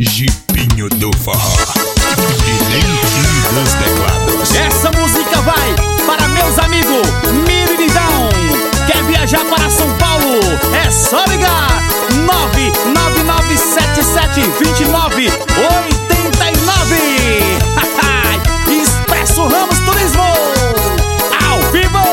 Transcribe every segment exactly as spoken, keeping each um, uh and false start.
Jipinho do Forró e nem dos teclados. Essa música vai para meus amigos Miridão. Quer viajar para São Paulo? É só ligar nove nove nove sete sete dois nove oito nove. Expresso Ramos Turismo ao vivo.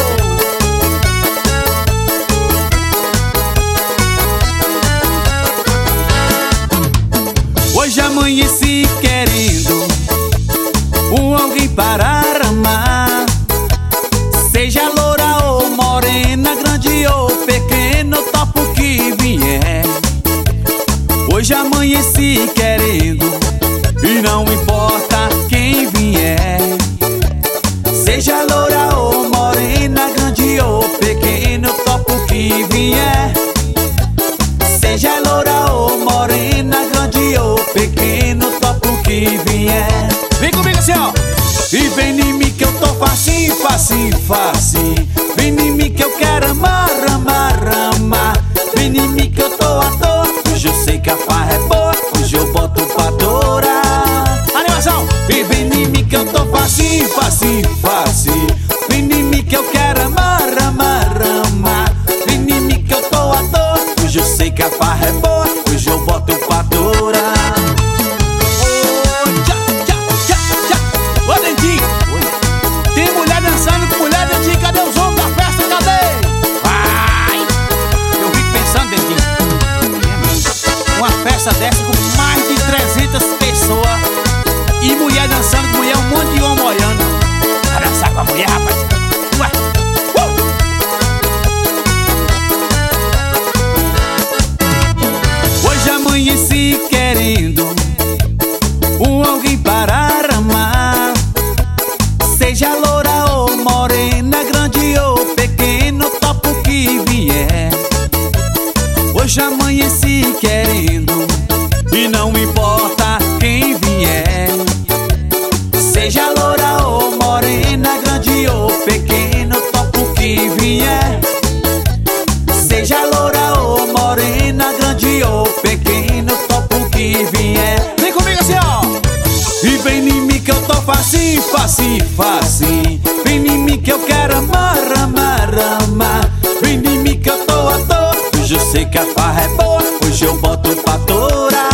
Hoje amanheci querendo um alguém para amar, seja loura ou morena, grande ou pequeno, topo que vier. Hoje amanheci querendo e não importa quem vier, seja loura ou morena, grande ou pequeno, topo que vier. Seja loura ou morena, grande ou pequeno, topo que vier. Vem comigo assim, ó. E vem em mim que eu tô facinho, facinho, facinho. Vem em mim que eu quero amar, amar, amar. Vem em mim que eu tô à toa. Hoje eu sei que a farra é boa, hoje eu boto pra torar. Animação! E vem em mim que eu tô facinho, facinho, facinho. Vem em mim que eu quero amar, amar, amar. Vem em mim que eu tô à toa. Hoje eu sei que a farra é boa, hoje eu boto pra torar. Festa dessa com mais de trezentas pessoas e mulher dançando com mulher, um monte de homem olhando. Vai dançar com a mulher, rapaz. Ué. Uh! Hoje amanheci querendo um alguém para amar, seja loura ou morena, grande ou pequeno, topo que vier. Hoje amanheci querendo e não importa quem vier, seja loura ou morena, grande ou pequeno, topo que vier. Seja loura ou morena, grande ou pequeno, topo que vier. Vem comigo assim, ó. E vem em mim que eu tô facinho, facinho, facinho. Vem em mim que eu quero amar, amar, amar. Vem em mim que eu tô à toa. Hoje eu sei que a farra é boa, hoje eu boto pra torar.